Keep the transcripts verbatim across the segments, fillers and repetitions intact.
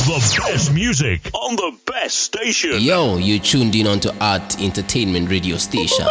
The best music on the best station. Yo, you tuned in onto Art Entertainment Radio Station.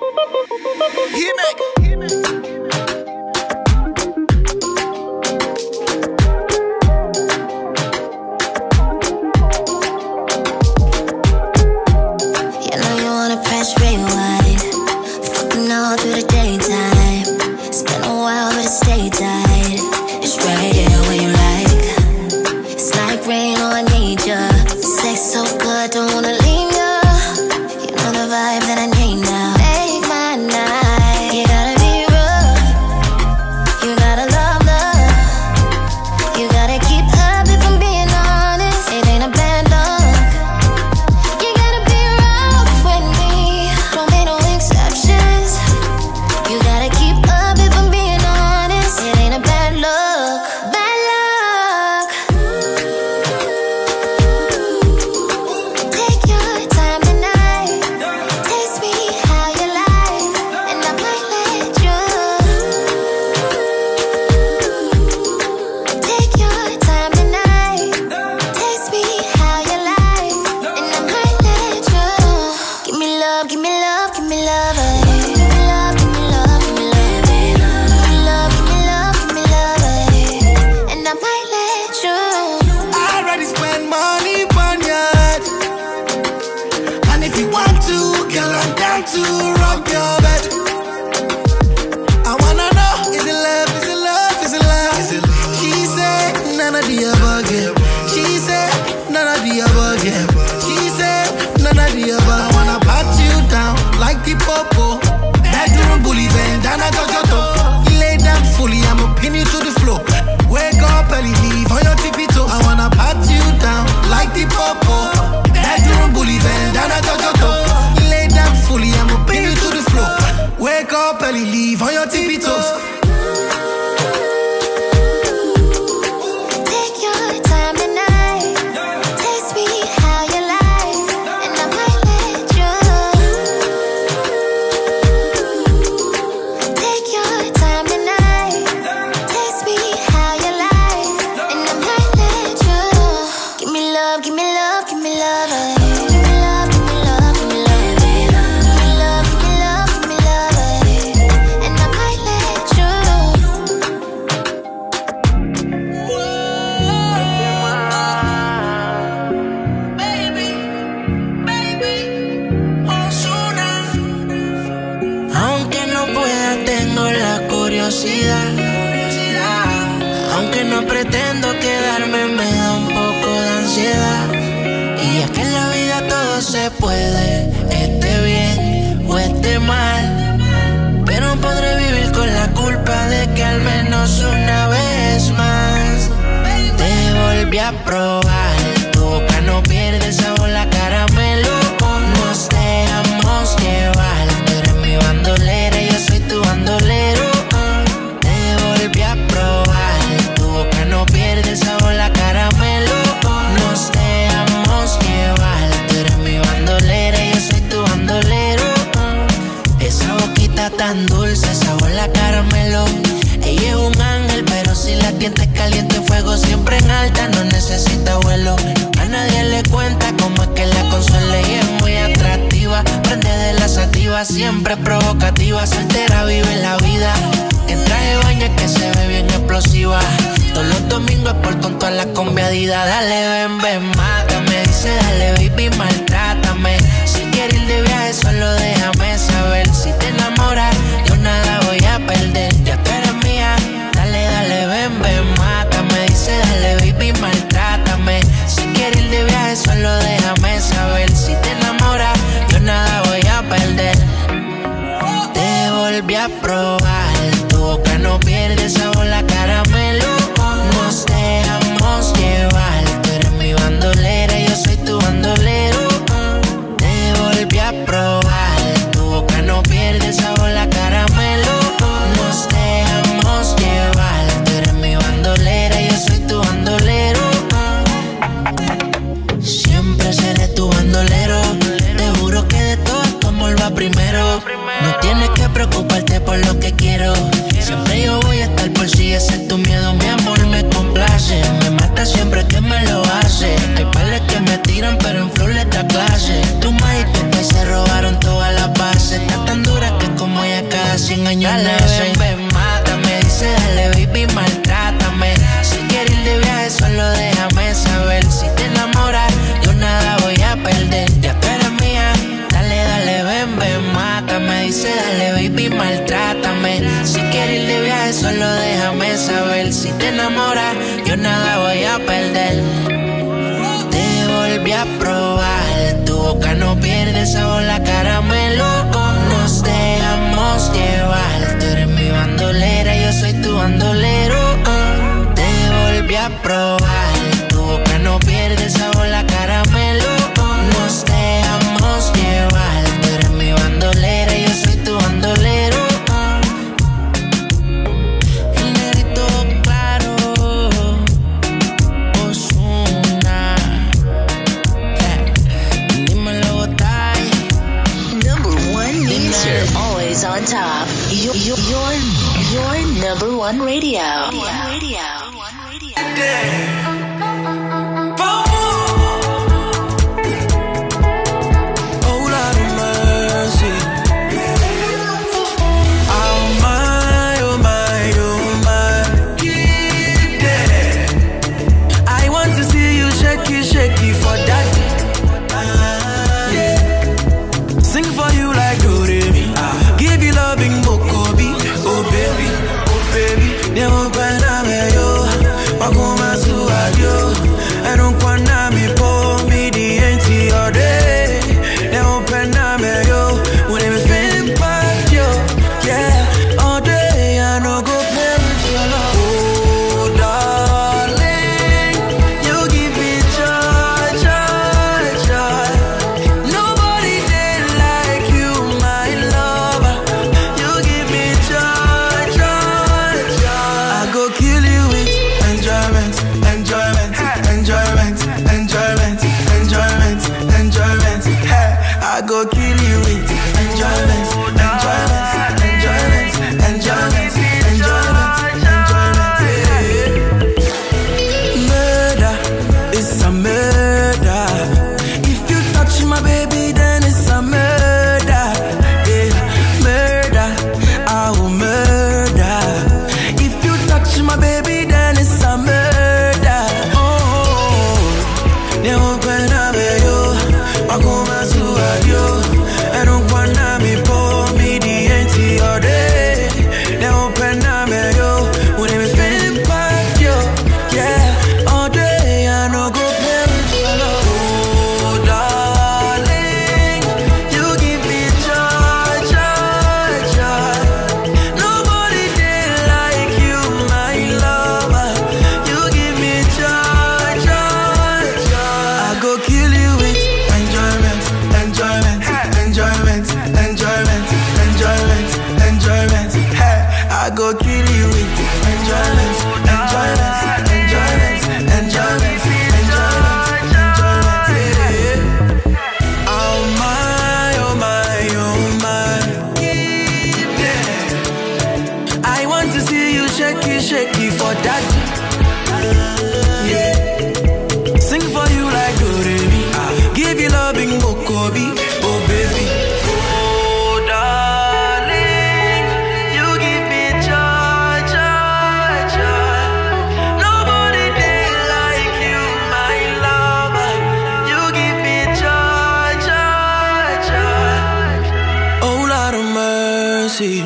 Aunque no pretendo quedarme, me da un poco de ansiedad. Y es que en la vida todo se puede, esté bien o esté mal. Pero podré vivir con la culpa de que al menos una vez más te volví a probar. Tu boca no pierde el sabor, la caramelo. Nos dejamos llevar. Tú eres mi bandolera y yo soy tu bandolero. Volví a probar, tu boca no pierde el sabor, la caramelo. Nos dejamos llevar, tú eres mi bandolera y yo soy tu bandolero. Esa boquita tan dulce, sabor la caramelo. Ella es un ángel, pero si la tientes caliente, fuego siempre en alta, no necesita vuelo. A nadie le cuenta cómo es que la consuela y es muy atractiva. Prende de la sativa, siempre provocativa, soltera vive la vida. En traje de baño que se ve bien explosiva. Todos los domingos por tonto a la conviadida. Dale, ven, ven, mátame. Dice, dale, baby, maltrátame. Si quieres ir de viaje, solo déjame saber. Si te enamoras, yo nada voy a perder. Ya tú eres mía. Dale, dale, ven, ven, mátame. Dice, dale, baby, maltrátame. Si quieres ir de viaje, solo déjame saber. Si te enamoras, yo nada voy a perder. Te volví a probar. Tu boca no pierde el sabor, la caramelo. Nos dejamos llevar. Tú eres mi bandolera y yo soy tu bandolero. Te volví a probar. pierde sabor la caramelo. Nos dejamos llevar. Tú eres mi bandolera, yo soy tu bandolero. Te volví a probar. Tu boca no pierde sabor la caramelo. Nos dejamos llevar. Tú eres mi bandolera, yo soy tu bandolero. El negrito claro, Ozuna. Dímelo, Botay. Number one means you're always on top. You're, you're, you're, you're number one radio. One radio. One radio. Oh, Lord of mercy. Oh my, oh my, oh my. Yeah. I want to see you shaky, shaky for that. Yeah. Sing for you like Doremi. Give you loving Mokobi. Oh baby, oh baby. They won't find out yo. Wakuma suadio. I don't wanna me pour me the empty all day. They won't find out yo. When they feel bad yo. Yeah, all day I no go play with your love. Oh darling, you give me joy, joy, joy. Nobody did like you, my lover. You give me joy, joy, joy. I go kill you with enjoyment, enjoyment, enjoyment, enjoyment, enjoyment, enjoyment. Hey, I go kill you with enjoyment, enjoyment, enjoyment, enjoyment, enjoyment, enjoyment. Yeah. Murder, it's a murder. If you touch my baby, then it's a murder. Yeah, murder, I will murder. If you touch my baby, then it's a murder. Oh, they won't find out yo. Wakuma suadio. I don't wanna me pour me the empty all day. They won't find out yo. When they feel bad yo. Yeah, all day I no go play with your love. Oh darling, you give me joy, joy, joy. Nobody did like you, my lover. You give me joy, joy, joy. I go kill you with enjoyment, enjoyment, enjoyment, enjoyment, enjoyment, enjoyment. Hey, I go kill you with enjoyment, enjoyment, enjoyment, enjoyment, enjoyment, enjoyment. Yeah. Oh my, oh my, oh my. Yeah. I want to see you shaky, shaky for that. Yeah. Sing for you like Doremi. Give you loving Mokobi. Oh baby. Oh darling, you give me joy, joy, joy. Nobody did like you, my lover. You give me joy, joy, joy. Oh Lord of mercy.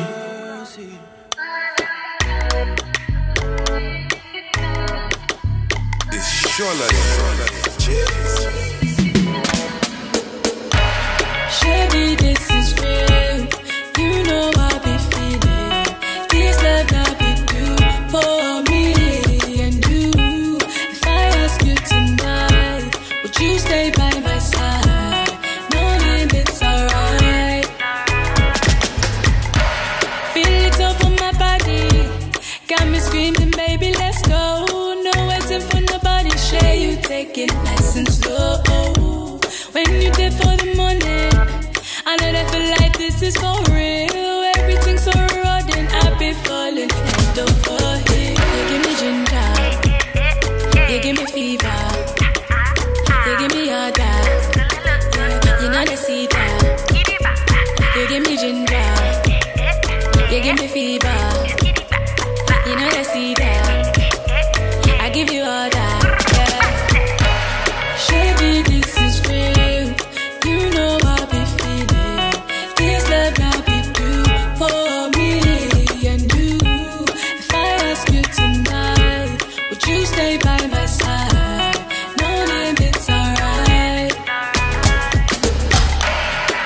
It's Shola. Baby, this is real. You know I be feeling this love that we do for me and you. If I ask you tonight, would you stay by my side? No limits, alright. Feel it over my body, got me screaming, baby, let's go. No waiting for nobody, share you take it nice and slow. When you did for the morning, I know that feel like this is for real. Everything's so raw, then I be falling head over here. You give me ginger, you give me fever, you give me all that. Yeah, you know they see that. You give me ginger, you give me fever, you know they see that. I give you all that. Yeah. Baby, this is real. You know I be feeling this love that we do for me and you. If I ask you tonight, would you stay by my side? No limits, alright.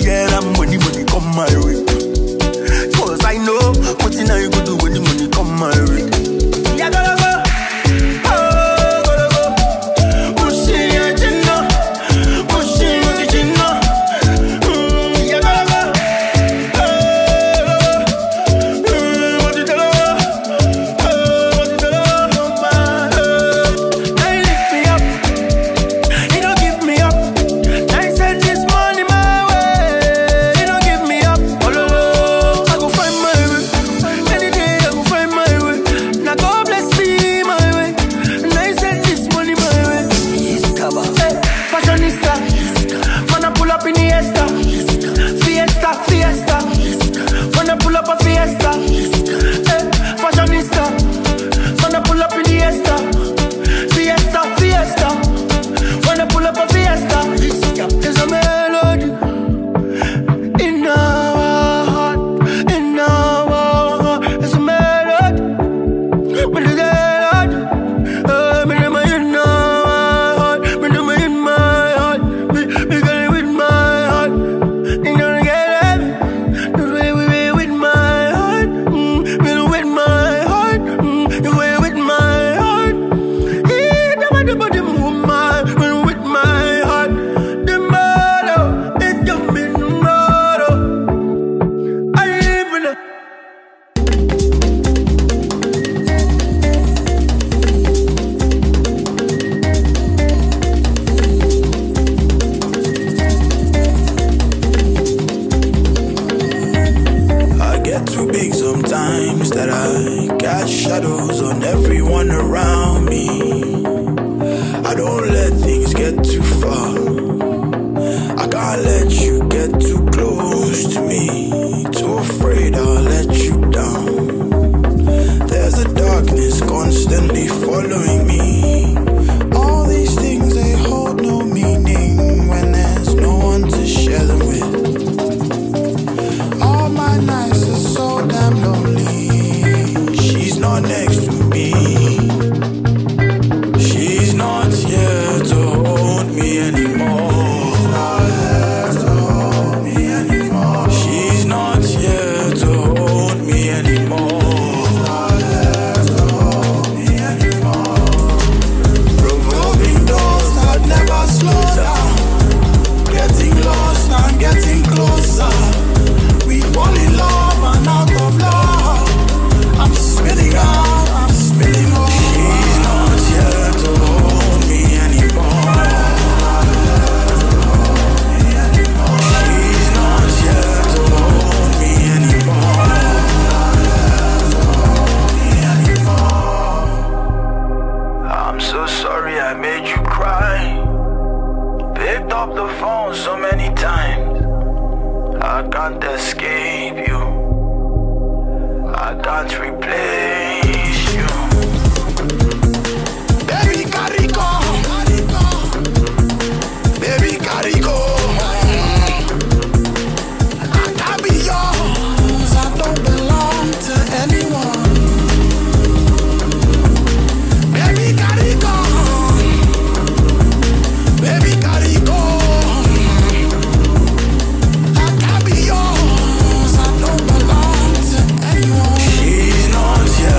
get them when the money come my way. Cause I know what you know you go do when the money come my way. Yeah, gotta go. Oh, gotta go. Pushing your chin up. Pushing your chin up. Mm, yeah, gotta go. Oh, mm, what you tell her? Oh, what you tell her? Oh, my love. Now you lift me up. You don't give me up. Now you send this money my way. You don't give me up. Oh, no, no. I go find my way. Any day I go find my way. Now God bless me my way. Now you send this money my way. Yes, cover. Hey, fashionista. Man, I pull up in the Fiesta. Fiesta, fiesta. Man, I pull up a fiesta. Hey, fashionista. Man, I pull up in the Fiesta. Fiesta, fiesta. When I pull up a fiesta, there's a melody in our heart, in our heart. There's a melody, but there's a melody. Uh, me do my in my heart, me do my in my heart, me me got it with my heart. You don't get it, the way we way with my heart, mm, me do with my heart, mm, the way with my heart. Yeah, the body body move my, me do with my heart. The motto, it's coming tomorrow. I live in a I get too big sometimes that I cast shadows on everyone around me. I don't let things get too far. I can't let you get too close to me. Too afraid I'll let you down. There's a darkness constantly following me. All these things, they hold no meaning when there's no one to share them with. All my nights are so damn lonely. She's not next to me. She's not here to hold me anymore. She's not here to hold me anymore. Revolving doors that never slow down. Getting lost and getting closer. We fall in love and out of love. I'm spinning out, I'm spinning out. She's not here to hold me anymore. She's not here to hold me anymore. I'm so sorry I made you cry. Picked up the phone so many times. I can't escape you. I can't replace you. Baby Carico, baby Carico. I can't be yours. I don't belong to anyone. Baby Carico, baby Carico. I can't be yours. I don't belong to anyone. She's not here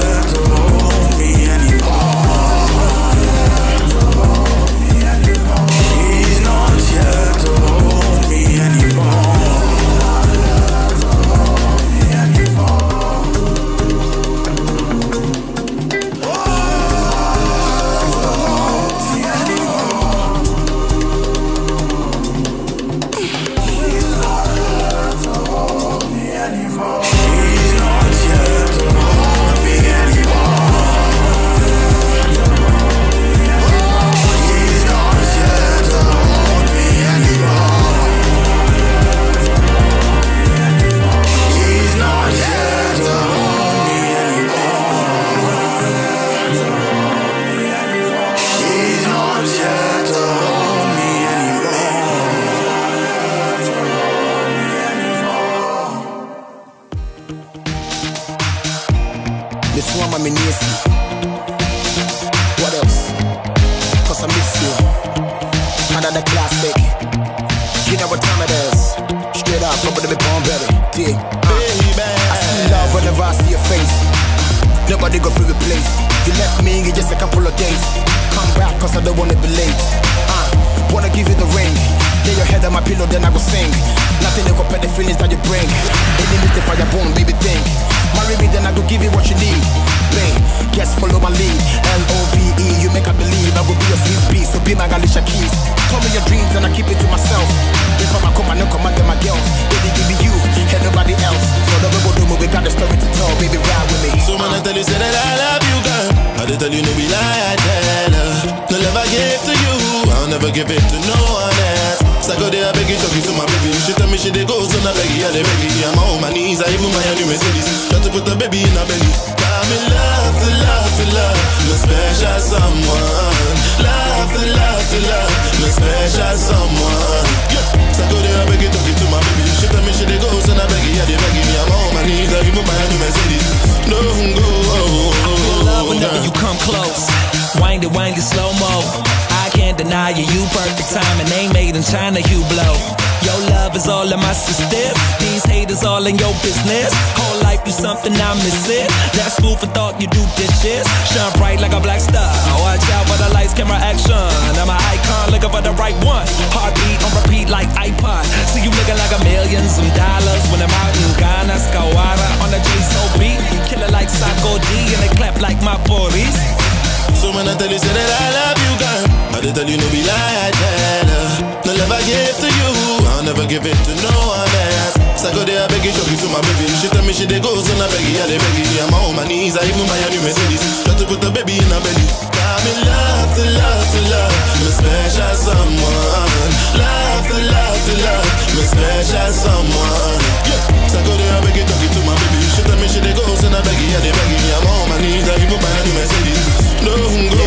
nobody go through the place. You left me in just a couple of days. Come back cause I don't wanna be late. Uh, wanna give you the ring. Lay your head on my pillow, then I go sing. Nothing to compare the feelings that you bring. Enemies the fire bone, baby think. Marry me, then I go give you what you need. Babe, just follow my lead. L O V E, you make I believe. I go be your sweet beat, so be my Galisha keys. Tell me your dreams and I keep it to myself. If I'm a come, I know come out to my girls. Baby, give me you and nobody else. So the go do we got a story to tell. Baby, ride with me. So man, I tell you, say that I love you, girl. I did tell you, no be lie, I tell her. The love I give to you, I'll never give it to no one else. So I go there, I beg you, talking to my baby. She tell me she dey go, so I beg you, I dey beg you. I'm on my knees, I even buy a new Mercedes. Got to put the baby in her belly. I'm in love, to love, to love, the special someone. Love, to love, to love, the special someone. Yeah. So I go there, I beg you, talking to my baby. She tell me she dey go, so I beg you, I dey beg you. I'm on my knees, I even buy a new Mercedes. Don't go. I feel love whenever you come close. Wind it, wind it slow-mo. I can't deny you, you perfect time and ain't made in China, you blow. Your love is all in my system. These haters all in your business. Whole life you something I miss it. That's food for thought, you do dishes. Shine bright like a black star. Watch out for the lights, camera action. I'm an icon, looking for the right one. Heartbeat on repeat like iPod. See you looking like a million, some dollars. When I'm out in Ghana, Skawara on the J-So beat. Killer like Sako D and they clap like my boys. So when I tell you, say that I love you, girl, I did tell you, no be lie, I tell her. The love I give to you, I'll never give it to no one else. So I go there, I beg you, talking to my baby. She tell me she dey go, so I beg you, I dey beg you. I'm on my knees, I even buy a new Mercedes. Got to put the baby in her belly. I'm in love, to love, to love, the special someone. Love, to love, to love, the special someone. Yeah. So I go there, I beg you, talking to my baby. She tell me she dey go, so I beg you, I dey beg you. I'm on my knees, I even buy a new Mercedes. Don't go,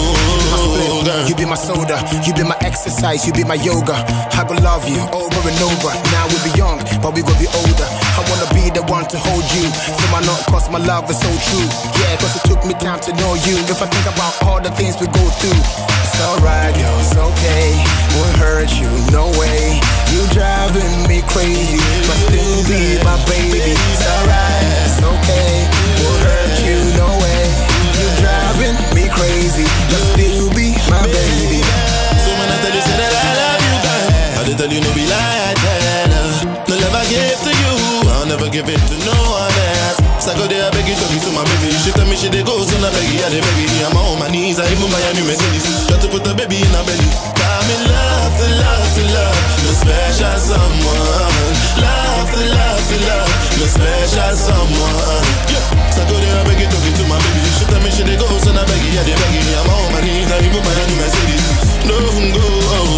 you be my soda, you be my exercise, you be my yoga. I go love you over and over. Now we be young, but we go be older. I wanna be the one to hold you. Feel my not cause my love is so true. Yeah, cause it took me time to know you. If I think about all the things we go through, it's alright, yo, it's okay. Won't hurt you, no way. You driving me crazy, but still be my baby. It's alright, it's okay. Won't hurt you, no way. You driving me crazy, but still be my baby. So when I tell you, say that I love you, girl, I did tell you, no be lie, I tell her. The love I give to you, I'll never give it to no one else. So I go there, I beg you, talking to my baby. She tell me she dey go, so I beg you, I dey beg you. I'm on my knees, I even buy a new Mercedes. Got to put the baby in her belly. I'm in love, to love, to love, the special someone. Love, to love, to love, the special someone. Yeah. So I go there, I beg you, talking to my baby. She tell me she dey go, so I beg you, I dey beg you. I'm on my knees, I even buy a new Mercedes. Don't go,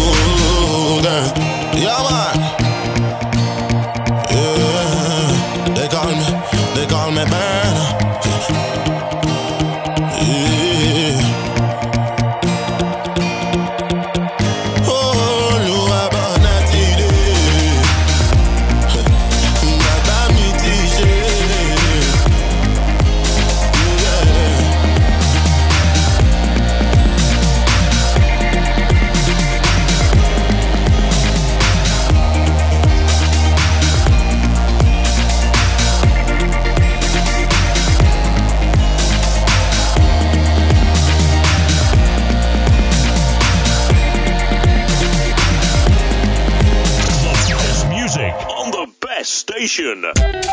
girl. Yeah, man. Yeah, they call me, they call me Burner. Yeah. Oh, you are born at today. Madame, it is Station.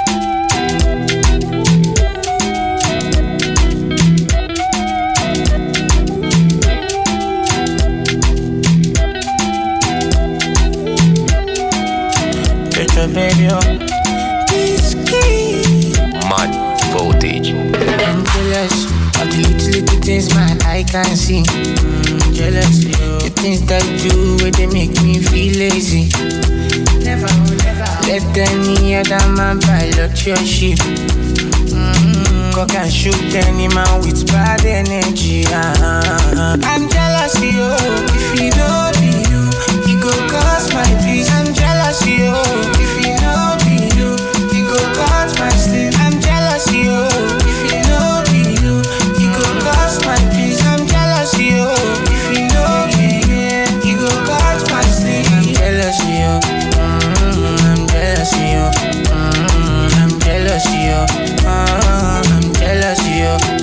Baby, oh. Mad voltage. I'm jealous of the little, little things my eye can see. Mm, jealous, the things that you do where they make me feel lazy. Never, never let any other man pilot your ship. Mm, cock and shoot any man with bad energy. Uh-huh. I'm jealous, yo. If you know be you, he go cause my peace. I'm jealous, yo. If you know be you, he go cause my sleep. I'm jealous, yo. If you know be you, he go cause my peace. I'm jealous, yo. If you know be you, he go cause my sleep. I'm jealous, yo. Mm, I'm jealous, yo. Mm, I'm jealous, yo. Mm, I'm jealous, yo.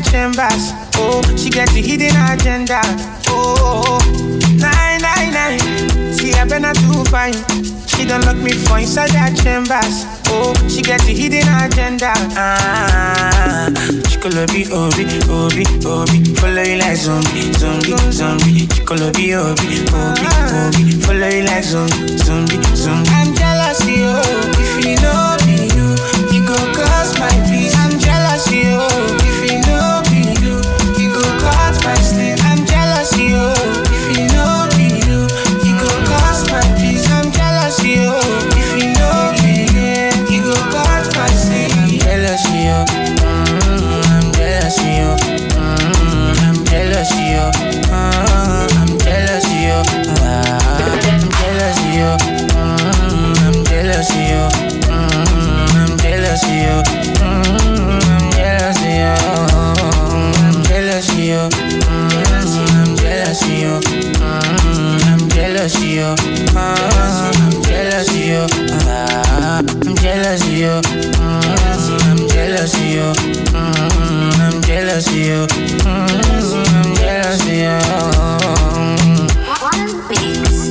chambers. Oh, she got the hidden agenda. Oh, nine, nine, nine. See, I better do fine. She done lock me for inside her chambers. Oh, she got the hidden agenda. Ah, she could be Obi, Obi, Obi. Follow you like zombie, zombie, zombie. She could be Obi, Obi, Obi. Follow you like zombie, zombie, zombie. I'm jealous, yo. If you know me, you, you go cause my peace. I'm jealous, yo. If you know me, you, you go cause my sleep. I'm jealous, yo. If you know me, you, you go cause my peace. I'm jealous, yo. If you know me, you go cause my sleep. I'm jealous, yo. Mm, I'm jealous, yo. Mm, I'm jealous, yo. Mm, I'm jealous, yo. Ah, I'm jealous, yo. Mm, I'm jealous, yo. Mm, I'm jealous, yo. Mm, I'm jealous, yo. I'm jealous, yo. Mm, I'm jealous, yo. Mm, I'm jealous, yo. Ah, I'm jealous, yo. Ah, I'm jealous, yo. Mm, I'm jealous, yo. Mm, I'm jealous, yo. Mm, I'm jealous, yo. One Beats.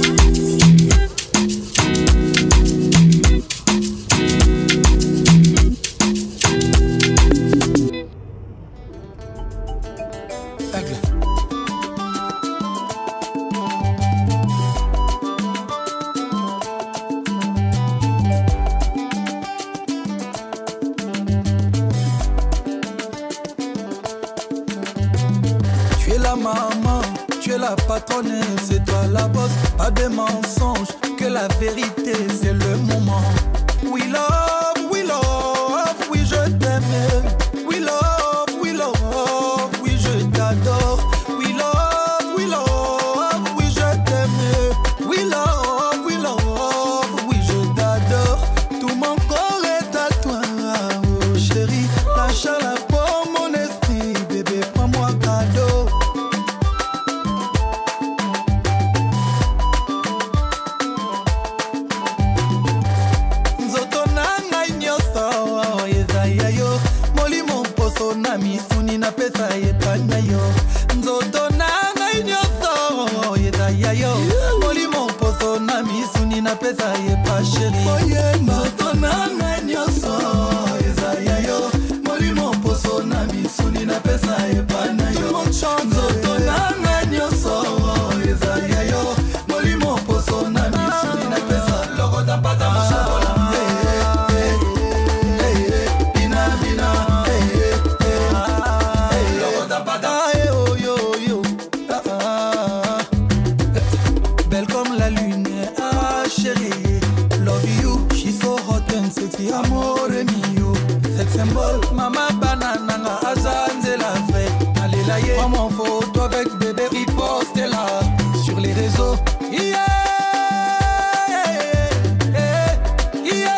Tu es la maman, tu es la patronne, c'est toi la boss, pas de mensonges, que la vérité c'est le moment. We love, we love, oui je t'aime. We love, we love, oui je t'adore. We love, we love, oui je t'aime. We love, we love, oui je t'adore. Tout mon corps est à toi, oh chérie. Lâche la pour mon esprit, bébé, prends-moi cadeau. Misuni na pesa yepana yo nzoto na ngai nyoso yedaya yo molimo poso na misuni na pesa yepa sheri nzoto na ngai nyoso yedaya yo molimo poso na misuni na pesa yepana yo nzoto na ngai nyoso yedaya yo molimo poso na misuni na pesa logo da pata mushabola. Sexy amore mio, sex symbol, mama banana nga azanze la vraie. Allez là, yeah. Prends mon photo avec bébé, riposte là sur les réseaux. Yeah, yeah, yeah,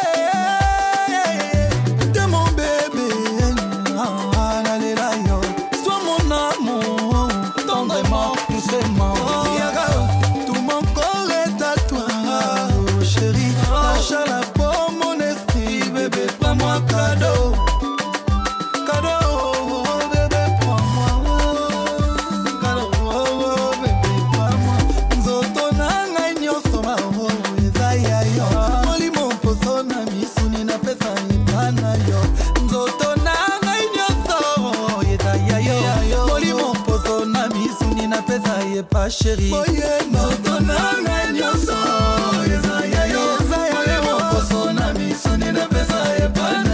t'es mon bébé, ah, allez là, yo. Sois mon amour, tendrement, doucement. Tout mon corps est à toi, oh chérie, lâche la cadeau, cadeau, bébé, prends-moi, cadeau, bébé, prends-moi. Nzoto na ngai nyoso ma ho, ezaya yo. Molimo poso na misuni na pesa ipana yo. Nzoto na ngai nyoso, ezaya yo. Molimo poso na misuni na pesa yepa sheri. Nzoto na ngai nyoso, ezaya yo. Molimo poso na misuni na pesa ipana.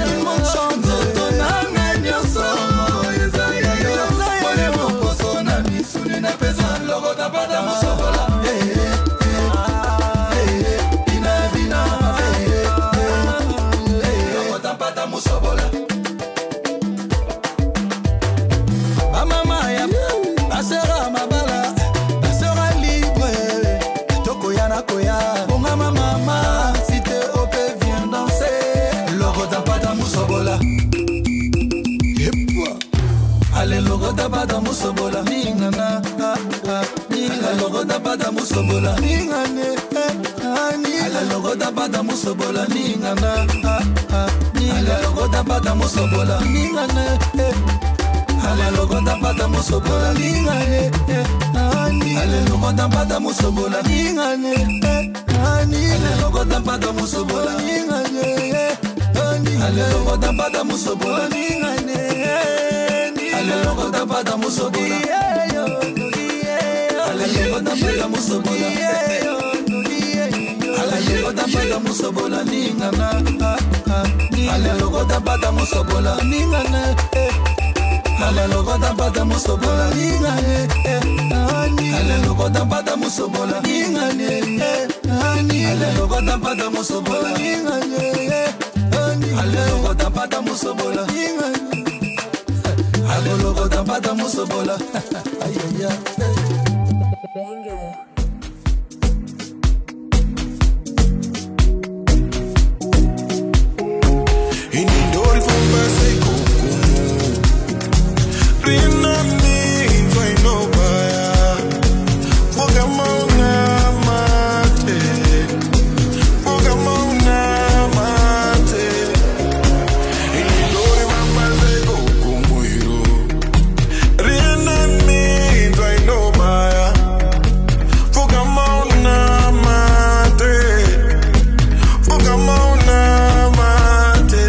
Bada musobola ningana ah ah ningana logo da bada musobola ningane ani ala logo da bada musobola ningana ah ah ningana logo da bada musobola ningane Ale lokota pata musobola ningane nani. Ale lokota pata musobola ningane nani. Ale lokota pata musobola ningane nani. Ale lokota pata musobola ningane nani. Ale lokota pata musobola. Ale lokota pata musobola. Ale lokota pata musobola ningana. Ale lokota pata musobola ningane. Ale lokota pata musobola ningane. Ale lokota pata musobola ningane. Ale lokota pata musobola ningane. Ale lokota pata musobola ningane. Ale lokota pata musobola. Ay ay ay. Inindori fumba sei kukumu. Rina mi vai no baya. Foga mauna mate. Foga mauna mate. Inindori fumba sei kukumu hiro. Rina mi vai no baya. Foga mauna mate. Foga mauna mate.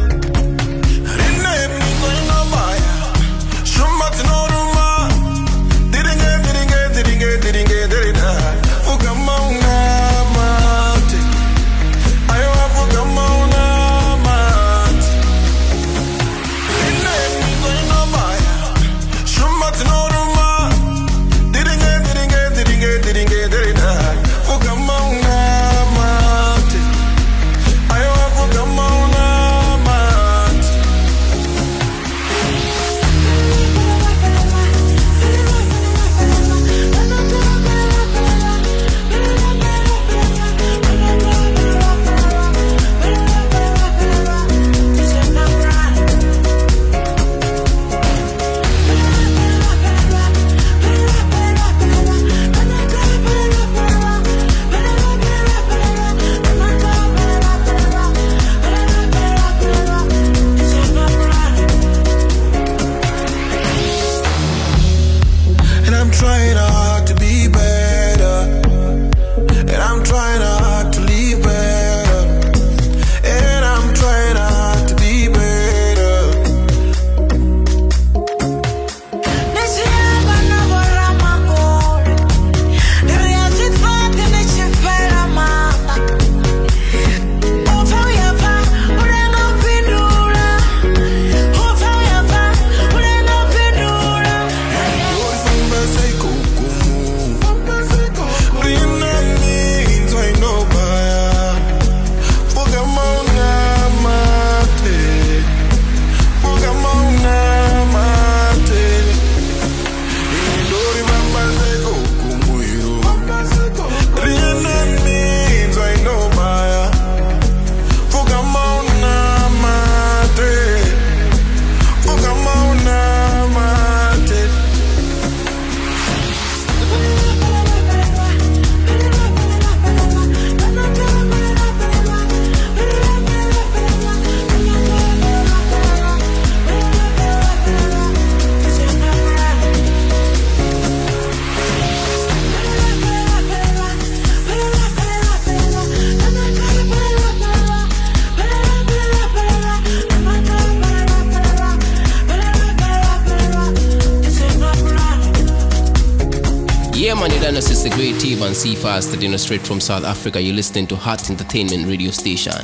It's the great T-Van C-Fast, you know, straight from South Africa. You're listening to Hot Entertainment Radio Station.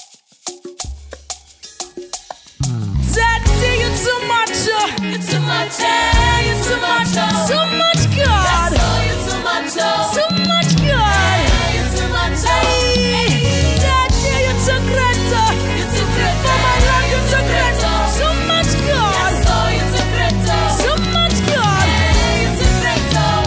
Daddy, you're too much, uh, you're too much, uh, you're too much, uh, too much God. That's all, you're too much, uh, too much God. Yeah, you're too much, uh, hey, Daddy, you're too great, uh, you're too great, for my life, you're too great, uh, too much God. That's all, you're too great, uh, too much God. Yeah, you're too great, uh.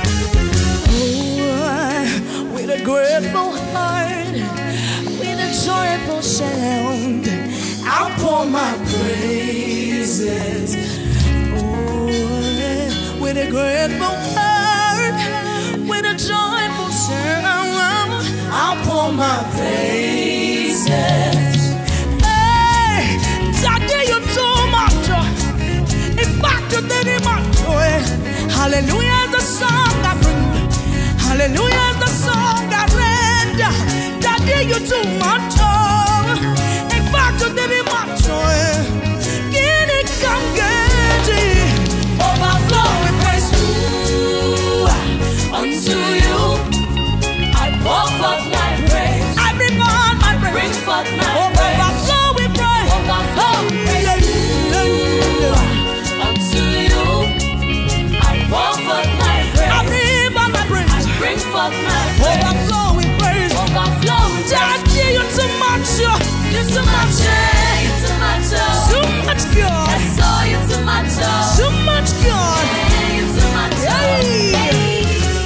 Oh, with a grateful heart, with a joyful sound, I'll pour my praises. Oh, with a grateful heart, with a joyful sound, I'll pour my praises. Hey, Daddy, you're too much. In fact, very much. Hallelujah is the song I bring. Hallelujah is the song I read. Daddy, you too much. In fact, you very much. Can it come get it? Overflowing praise unto you. I pour forth my praise. I bring on my praise. Bring forth my praise. Overflowing praise. Overflowing praise unto you. I pour forth my praise. I bring on my praise. I bring forth my praise. Overflowing praise. Overflowing praise. Daddy, you too much. You too much. You too much. Too much God. I saw you too much. Too much God. You too much. Hey.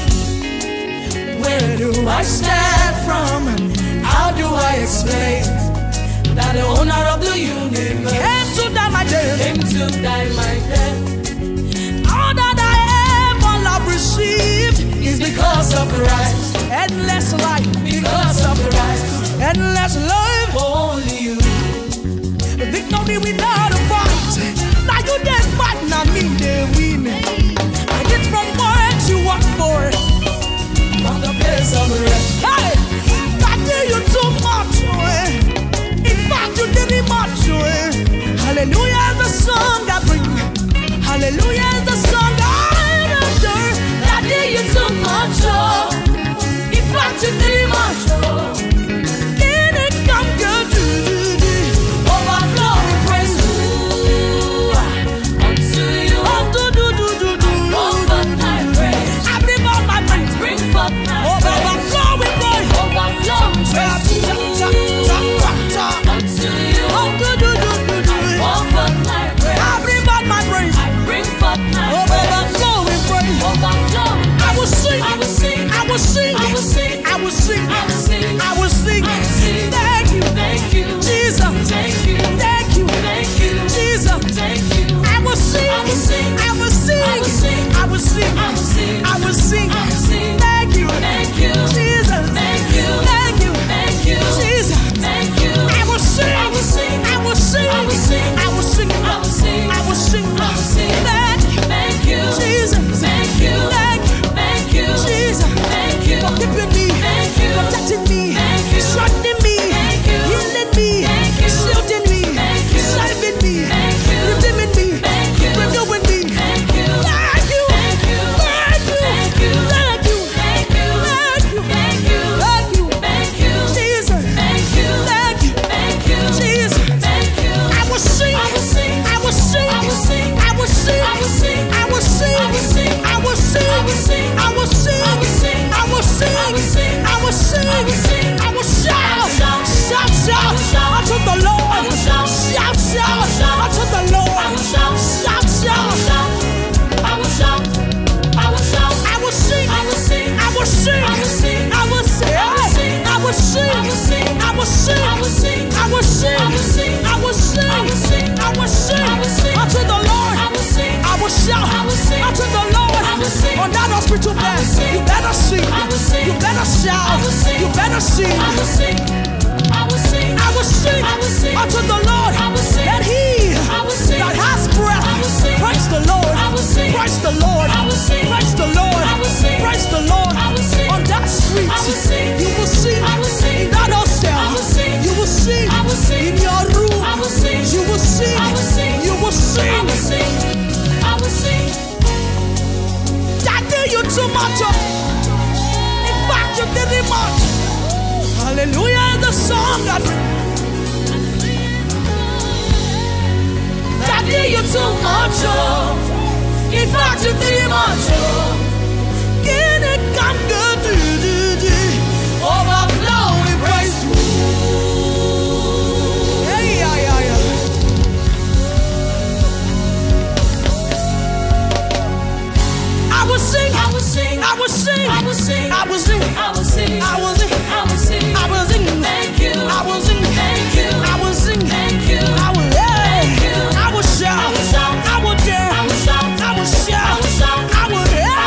Where do I start from? How do I explain that the owner of the universe came to die my death? Came to die my death. All that I ever love received is because of Christ. Endless life because of Christ. Endless life only you. Victory without a fight. Now you did fight, not me they win. I get from what you want for it. From the place of rest. Hey, Daddy, you too much. In fact, you did much. Hallelujah is the song I bring. Hallelujah is the song I adore. Daddy, you too much. In fact, you did much. Can it come good? Overflowing praise unto you. Unto do do do do. Over my praise. I bring on my praise. Bring forth my praise. Overflowing praise. Overflowing praise unto you. Unto do do do do. Over my praise. I bring on my praise. I bring forth my praise. Overflowing praise. Overflowing. I will sing. I will sing. I will sing. I will sing. I will sing. I will sing. I will sing. Thank you. Thank you. Jesus. Thank you. Thank you. Thank you. Jesus. Thank you. I will sing. I will sing. I will sing. I will sing. I will sing. I will sing. I will sing. I will sing. Thank you. Thank you. Jesus. Thank you. Thank you. Thank you. Jesus. Thank you. I will sing. I will sing. I will sing. I will sing. I will sing. I will sing. I will sing. I will sing. Thank you. Thank you. Jesus. Thank you. Thank you. Thank you. Jesus. Thank you. For keeping me. Thank you. Protecting me. Thank you. Strengthening me. Thank you. Healing me. Thank you. Shielding me. Thank you. Saving me. Thank you. Redeeming me. Thank you. Renewing me. Thank you. Thank you. Thank you. Thank you. Thank you. Thank you. Thank you. Thank you. Thank you. Thank you. Jesus. Thank you. Thank you. Thank you. Jesus. Thank you. I will sing. I will sing. I will sing. I will sing. I will sing. I will sing. I will sing. I will sing. I will sing. I will sing. I will sing. I will sing. I will sing. I will sing. I will sing. I will shout. Shout, shout, shout unto the Lord. Shout, shout, shout unto the Lord. Shout, shout, shout. I will shout. I will shout. I will sing. I will sing. I will sing. I will sing. I will sing. I will sing. I will sing. I will sing. I will sing. I will sing. I will sing. I will sing. I will sing. I will sing. I will sing unto the Lord. I will sing. I will shout. I will sing unto the Lord. I will sing on that hospital bed. You better sing. I will sing. You better shout. I will sing. You better sing. I will sing. I will sing. I will sing. I will sing unto the Lord. I will sing. That He that has breath. I will sing. Praise the Lord. I will sing. Praise the Lord. I will sing. Praise the Lord. I will sing. Praise the Lord. I will sing. On that street, I will sing. You will sing. I will sing. In that hostel, I will sing. You will sing. I will sing. In your room, I will sing. You will sing. I will sing. You will sing. I will sing. I will sing. Daddy, you too much. In fact, you did it much. Hallelujah is the song that Daddy, you too much. In fact, you did it much. Can it come good? Overflowing praise. Hey, yeah, yeah, yeah. I will sing. I will sing. I will sing. I will sing. I will sing. I will sing. I will sing. I will sing. I will sing. Thank you. I will sing. Thank you. I will sing. Thank you. I will. Thank you. I will shout. I will shout. I will dare. I will shout. I will shout. I will shout. I will dare.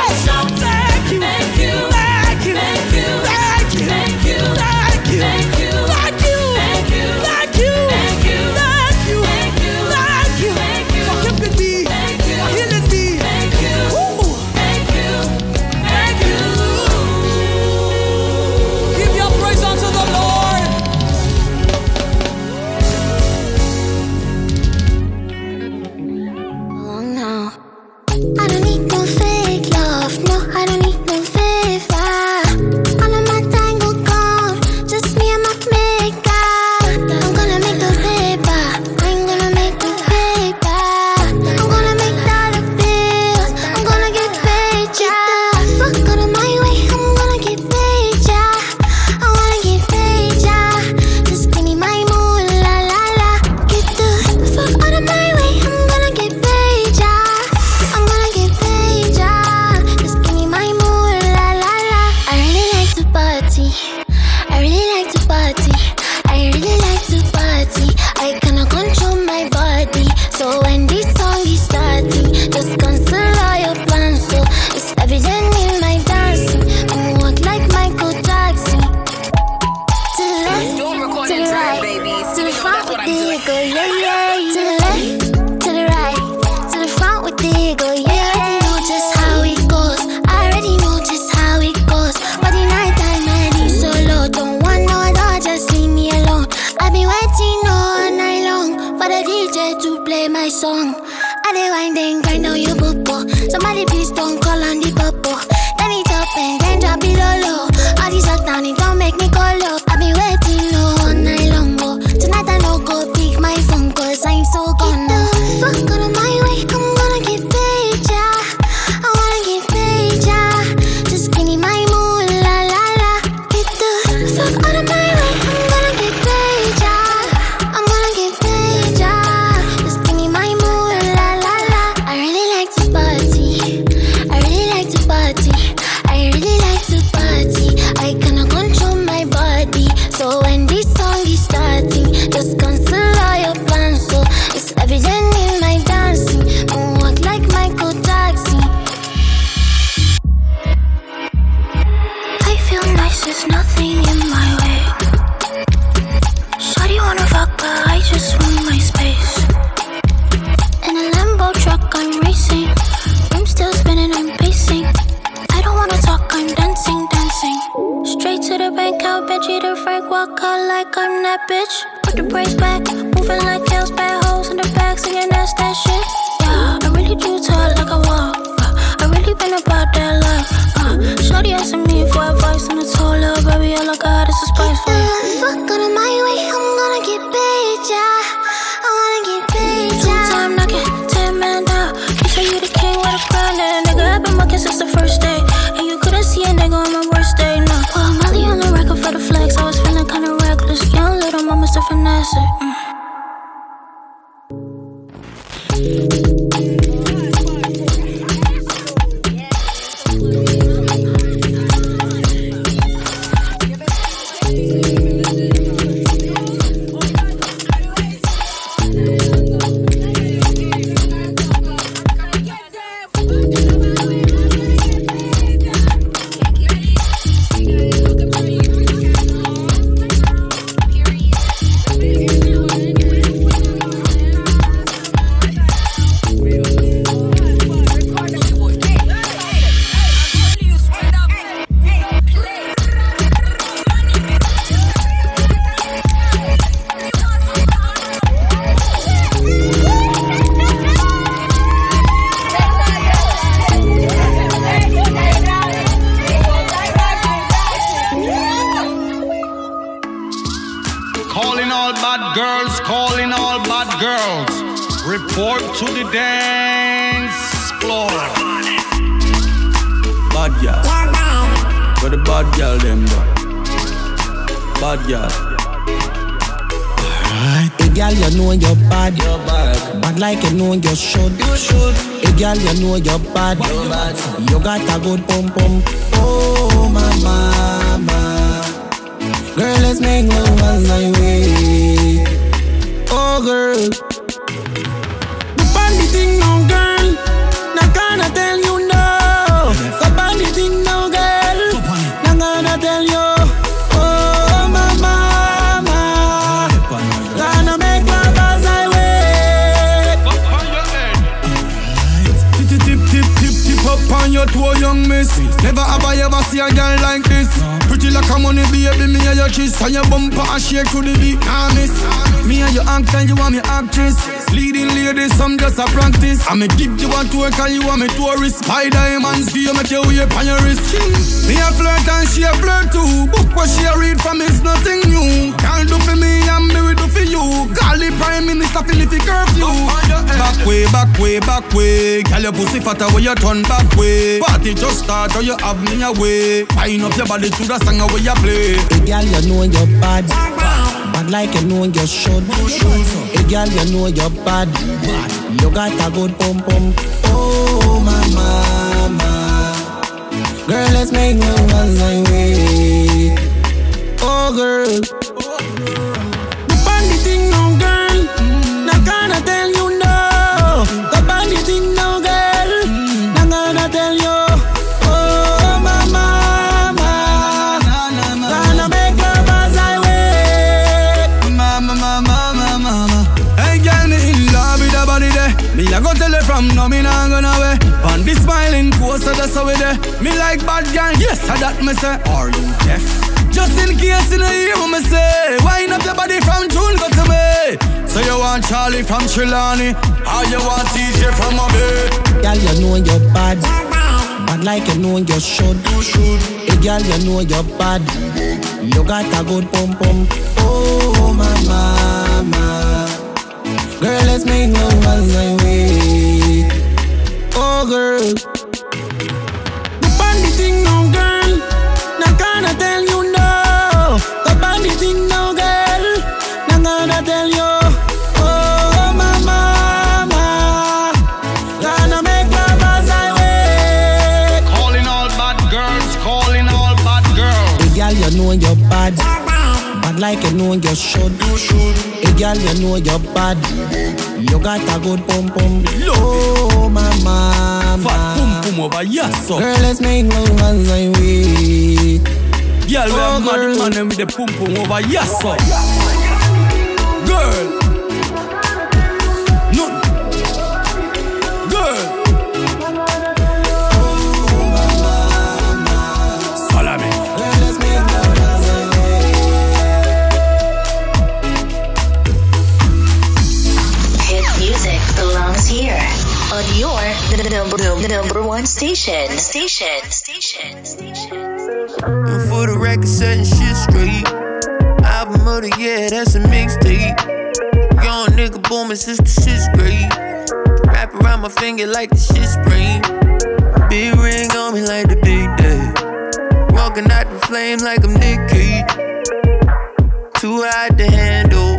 J to play my song. I dey winding right now you bobo. Somebody please don't call on the popo. Then it up and then drop it low low. All these down it don't make me go low. I be waiting low all night long go. Tonight I no go pick my phone cause I'm so gone. Get the fuck out of my way, I'm gonna get paid, yeah. I wanna get paid, yeah. Just give me my mood, la la la. Get the fuck out of my way, I'm gonna get paid, yeah. I'm gonna get paid, yeah. Just give me my mood, la la la. I really like to party, I really like to party, I really like to party. I cannot control my body, so when this song is starting, just cancel all your plans. So it's evident in my dancing, moonwalk like Michael Jackson. I feel nice, there's nothing in my way. Shawty wanna fuck, but I just want my space. In a Lambo truck, I'm racing. I'm still spinning, I'm pacing. I don't wanna talk, I'm dancing, dancing. Straight to the bank, out, Benji the Frank, walk out like I'm that bitch. Put the brakes back, moving like Kels, bad hoes in the back, singing that's that shit. Yeah, I really do talk like I walk. Uh, I really been about that life. Uh, Shorty asking me for advice, and I told her, baby, all I got is a spice for you. Fuck out of my way, I'm gonna get paid, yeah. I wanna get paid, yeah. Two time knocking, ten man down. You say you the king with a crown, and nigga, I've been mucking since the first day. And you couldn't see a nigga on my worst day, no. Well, Molly on the record for the flex, I was feeling kinda reckless. Young little mama still finesse it. Mm. Calling all bad girls, calling all bad girls. Report to the dance floor. Bad girl. Where the bad girl them go? Bad girl. Alright. Hey girl, you know you're bad. You're bad. Bad like you know you should. You should. Hey girl, you know you're bad. You're bad. You got a good pum pum. Oh my mama. Girl, let's make love on my way. Oh girl. The bandy thing no girl. Not gonna tell you no. The bandy thing no girl. Not gonna tell you. Oh my mama. Gonna make love as I wait. Tip tip tip tip tip up on your toe, young miss. Never have I ever see a girl like this. Pretty like a money baby, me and your kiss. And your bumper and shake to the beat, nah miss. Me and your actor, you want me actress. Leading ladies, some just a practice. I'm a give you a tour, cause you want me tourist. Buy diamonds, do you make your way upon your wrist. Me a flirt and she a flirt too. Book what she a read from is nothing new. Can't do for me and me we do for you. Call the prime minister, Philip curfew. Back way, back way, back way. Girl your pussy fatter where you turn back way. Party just start or you have me away. Wind up your body to the song where you play. Hey girl, you know you're bad. Bad like you know you should. Hey girl, you know you're bad. You got a good pum pum. Oh my mama. Girl, let's make love as I wait. Oh girl. The bandy thing no girl. Not gonna tell you no. The bandy thing no girl. Not gonna tell you. Oh my mama. Gonna make love as I wait. Mama, mama, mama, mama. Hey girl, me in love with the body there. Me a go tell her from now, me nah gonna away. On this smiling pose, so that's how we there. Me like bad girl, yes, I that me say. Are you deaf? Just in case you know hear what me say. Wind up your body from June go to me. So you want Charlie from Trelawney. How you want T J from a bay? Girl, you know you're bad. Bad like you know you should. Hey, girl, you know you're bad. You got a good pum pum. Oh, my mama. Girl, let's make love as I wait. Oh, girl. The bandy thing, no, girl. Not gonna tell you no. The bandy thing, no, girl. Not gonna tell you. Oh, my mama. Gonna make love as I wait. Calling all bad girls, calling all bad girls. Hey, girl, you know you're bad. Bad like you know you should. Hey, girl, you know you're bad. You got a good pum pum. Oh, my mama. Fat pum pum over yes, so. Girl, let's make love as I wait. Girl, we oh, have mad man them with the pum pum over yes, so. Girl. No. Girl. Salami. Girl, let's make love as I wait. Hit music belongs here on your the number, the number one station. Station. Station. Station. And for the record, setting shit straight. Album of the year, that's a mixtape. Young nigga booming since the shit's great. Wrap around my finger like the shit spring. Big ring on me like the big day. Walking out the flame like I'm Nick Cage. Too hard to handle.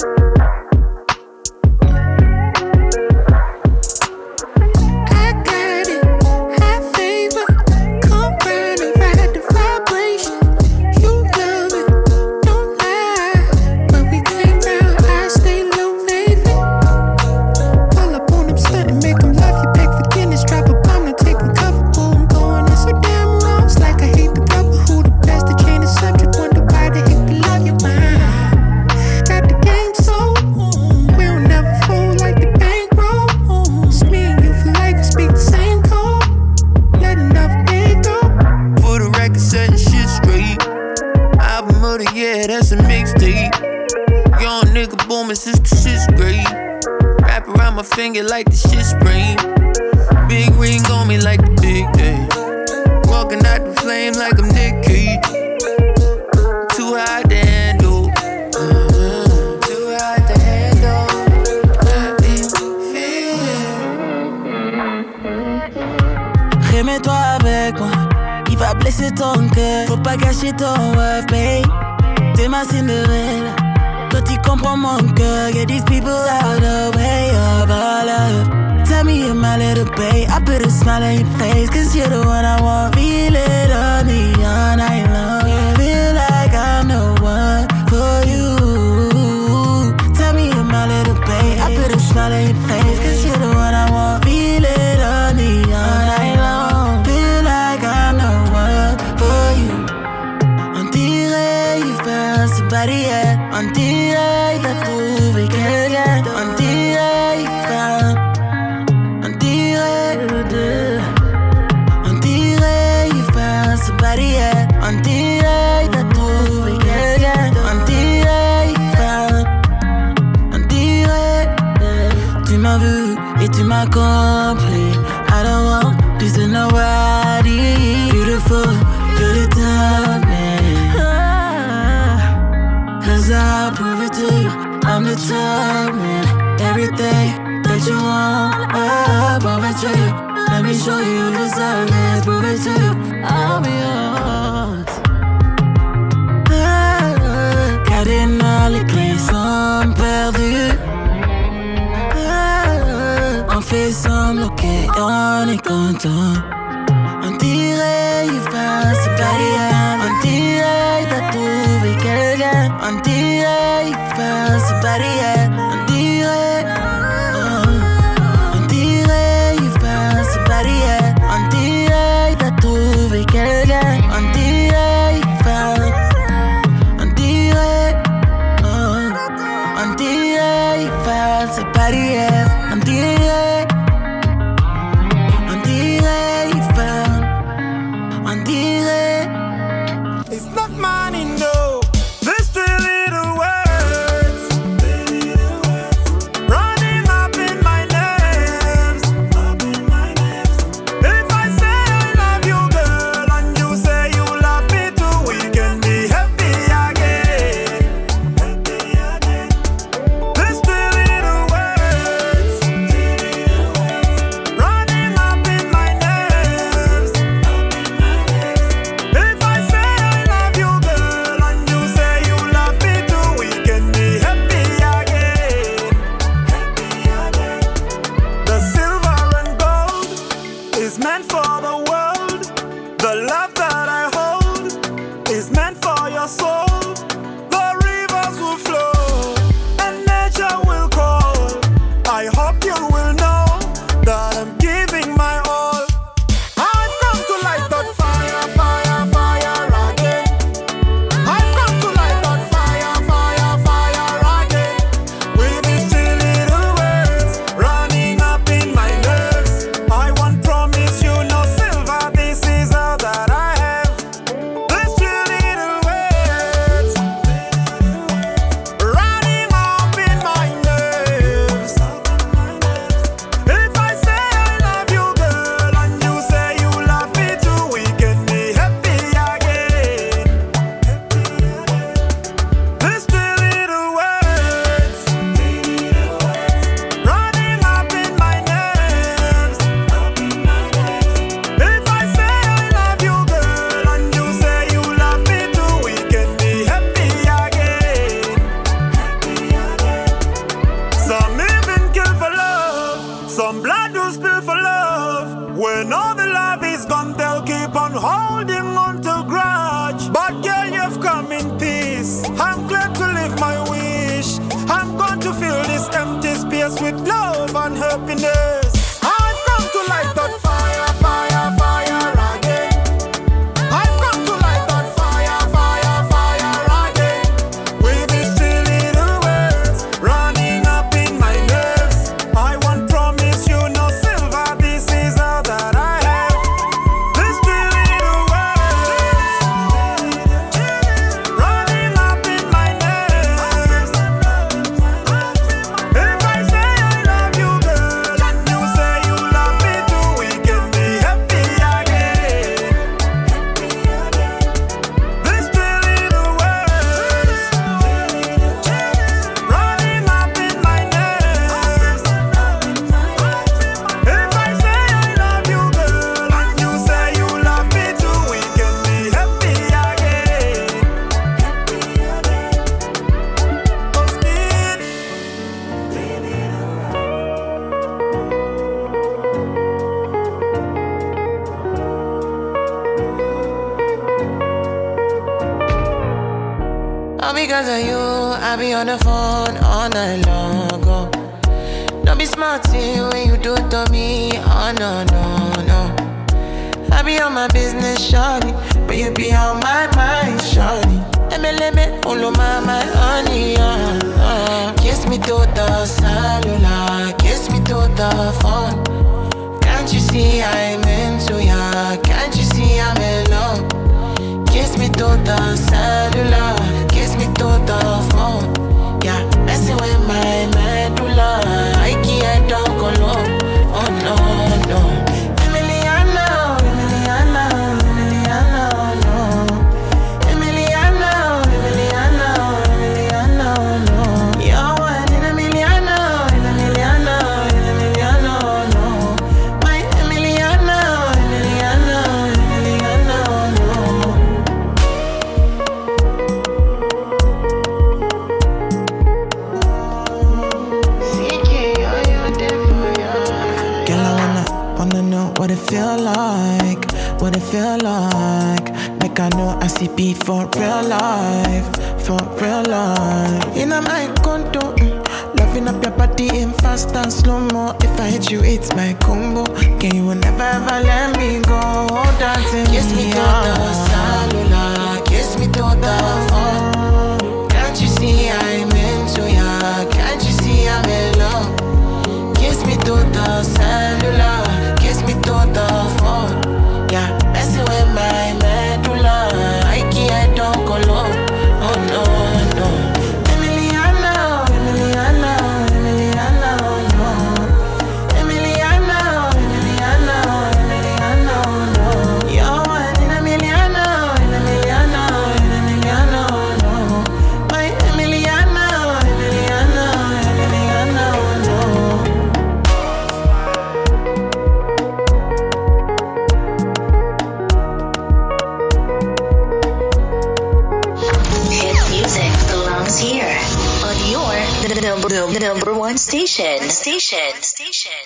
Finger like the shit spring. Big ring on me like the big day. Walking out the flame like I'm Nick Cage. Too hard to handle. Uh-huh. Too hard to handle. Remets-toi avec moi. Il va blesser ton cœur. Faut pas gâcher ton worth, babe. T'es ma Cinderella. Toi tu comprends mon cœur. Get these people out the way of our love. Tell me you're my little babe. I put a smile on your face, cause you're the one I want. Feel it on me all night long. Feel like I'm the one for you. Tell me you're my little babe. I put a smile on your face, cause you're the one I want. Feel it on me all night long. Feel like I'm the one for you. On dirait you found somebody else. On dirait t'as trouvé quelqu'un. On dirait you found. On dirait On dirait you found somebody else. On dirait t'as trouvé quelqu'un. On dirait you found. On dirait tu m'as vu et tu m'as compris. I don't want peace to nobody. Beautiful, you're the top man. Cause I'll prove it to you, I'm the top man. Everything that you want, I'll prove it to you. Let me show you you deserve it, prove it to you, I'll be yours. Ah, cardinal les clés sont perdues. Ah, on fait semblant qu'on est content. On dirait il va se barrière. On dirait t'as trouvé quelqu'un. On dirait il va se barrière. On dirait oh. On dirait il va se barrière. On dirait t'as trouvé quelqu'un. On dirait il va. On dirait oh. On dirait il va se barrière. On dirait. On dirait il va. On dirait. It's not money, no. There's three little words. When all the love is gone, they'll keep on holding on to grudge. But girl, you've come in peace. I'm glad to live my wish. I'm going to fill this empty space with love and happiness. I've come to light that fire, fire, fire again. I've come to light that fire, fire, fire again. With these three little words running up in my nerves. I won't promise you no silver, this is all that I have. These three little words running up in my nerves. If I say I love you, girl, and you say you love me too, we can be happy again. These three little words running up in my nerves. If I say I love you, girl, and you say you love me too, we can be happy again. All because of you, I be on the phone all night long. Oh. Don't be smart when you do it to me. Oh no, no, no. I be on my business, shawty, but you be on my mind, shawty. Let me, let me, all of my, my honey, uh, uh. Kiss me to the cellular, kiss me to the phone. Can't you see I'm into ya? Can't you see I'm in love? Kiss me to the cellular, kiss me to the phone. Yeah, messing with my medulla. I can't talk alone. Oh no, no. Emiliano, Emiliano, Emiliano, no. Emiliano, Emiliano, Emiliano, no. You're one in a Emiliano, in Emiliano, in Emiliano, no. My Emiliano, Emiliano, Emiliano, no. Girl, I wanna, wanna know what it feel like, what it feel like. Make I know I see P for real life, for real life. In a my condo, mm, loving up your body in fast and slow-mo. If I hit you, it's my combo. Can you will never ever let me go? Dancing kiss me to the cellular, kiss me to the phone. Can't you see I'm into ya? Can't you see I'm in love? Kiss me to the cellular, kiss me to the phone. Yeah, messing with my medulla. I can't talk alone. Oh no, no. Emiliano, Emiliano, Emiliano, no. Emiliano, Emiliano, Emiliano, no. You're one in Emiliano, in Emiliano, in Emiliano, no. My Emiliano, Emiliano, Emiliano, no. Hit music belongs here on your the number, the number one station. Station. Station.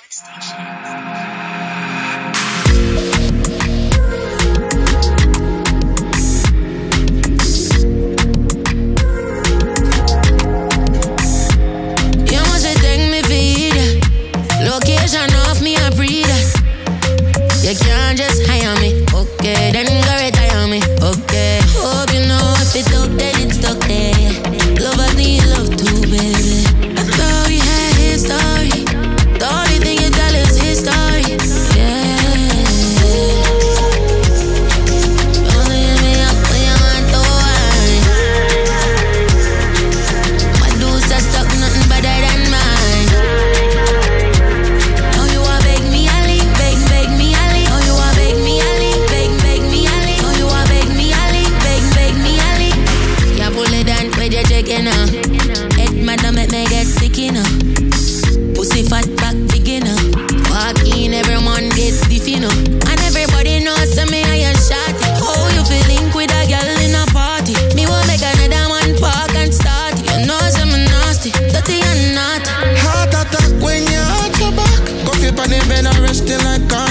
You must take me vida. Location off me a breather. You can't just hire me, okay? Then go retire me, okay? Hope you know if it's out there, it's stuck there. Lovers need love too, baby. I thought we had history. The only thing you tell is history. Yeah. Only hit me up when you want to worry. My dudes are stuck, nothing better than mine. Oh, you wanna beg me, Ali? Beg, beg me, Ali. Oh, you wanna beg me, Ali? Beg, beg me, Ali. Oh, you wanna beg me, Ali? Beg, beg me, Ali. Yeah, pull it down, where you checking out? Head madam, make me get sick, you know. Pussy fat back big, you know. Walk in, everyone get stiff, you know. And everybody knows that me I a shot. Oh, you feel link with a girl in a party. Me won't make another one park and start. You know some nasty, dirty and naughty. Heart attack when you hurt your back. Go flip on the bed and rest till like